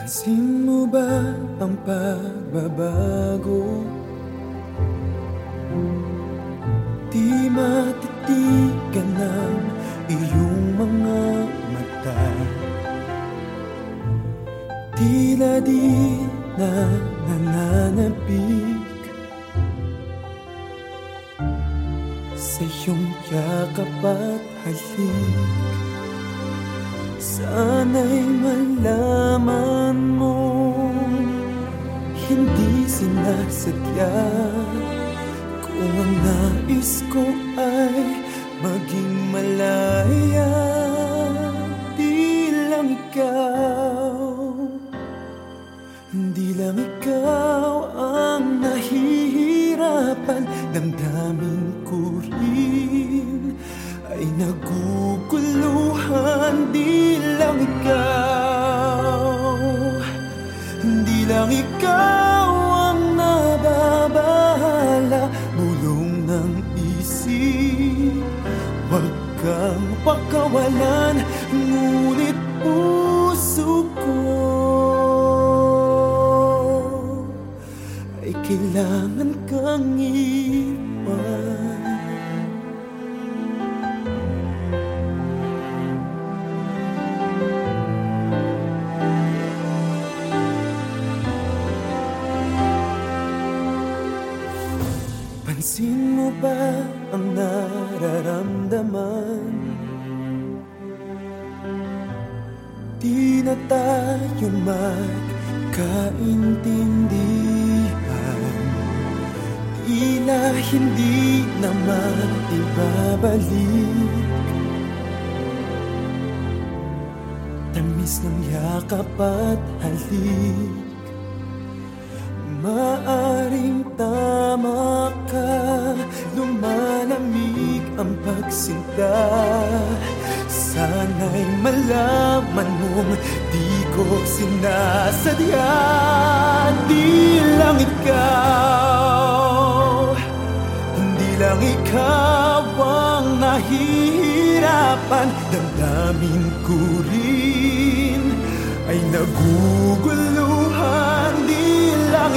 Pansin mo ba ang pagbabago? Di matitigan ng iyong mga mata. Tila di na nananabik sa iyong yakap at halik. Sana'y malaman mo, hindi sinasadya. Kung ang nais ko ay maging malaya, di lang ikaw ang nahihirapan. Damdamin ko rin ay naguguluhan. Di lang ikaw ang nababahala. Bulong ng isip, huwag kang pakawalan. Ngunit puso ko ay kailangan kang iwan. Pansin mo ba ang nararamdaman? Di na tayo magkaintindihan. Tila hindi naman ibabalik tamis ng yakap at halik. Maaring tama ka, lumalamig ang pagsinta. Sana'y malaman mong di ko sinasadya. Di lang ikaw ang nahihirapan. Damdamin ko rin ay naguguluhan. Di lang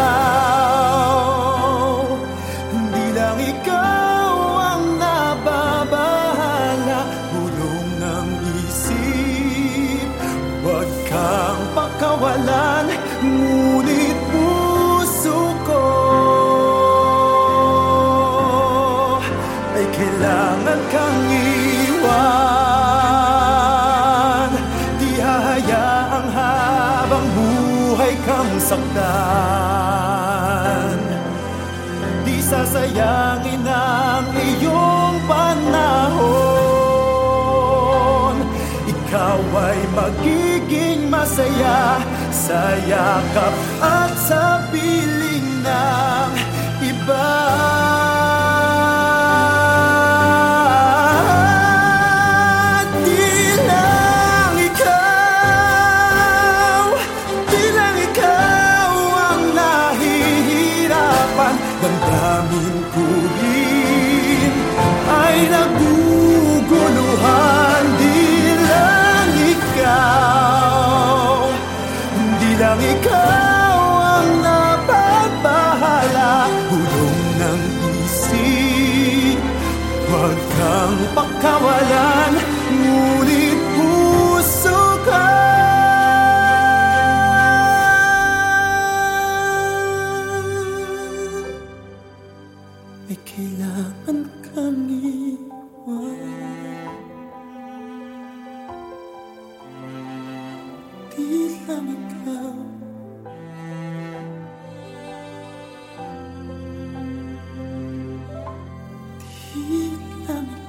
ikaw ang nababahala. Bulong ng isip, huwag kang pakawalan. Ngunit puso ko ay kailangan kang iwan. Di hahayaang habang buhay kang saktan. Di sasayangin ang iyong panahon. Ikaw ay magiging masaya sa yakap at sa piling ng iba. Damdamin ko rin ay naguguluhan. Di lang ikaw ang napapahala. Bulong ng isip, huwag kang pakawalan. Ngunit puso ka ay kailangan kang iwan. Di lang ikaw, di lang